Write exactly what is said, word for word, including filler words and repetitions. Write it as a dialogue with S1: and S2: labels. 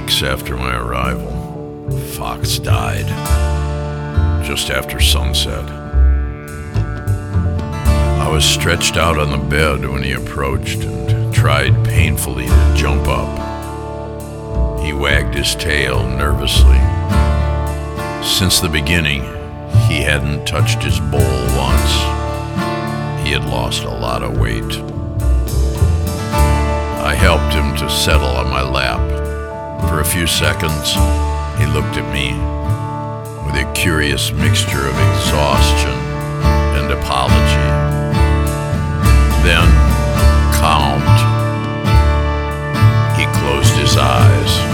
S1: weeks after my arrival, Fox died just after sunset. I was stretched out on the bed when he approached and tried painfully to jump up. He wagged his tail nervously. Since the beginning, he hadn't touched his bowl once. He had lost a lot of weight. I helped him to settle on my lap. For a few seconds, he looked at me with a curious mixture of exhaustion and apology. Then, calmed, he closed his eyes.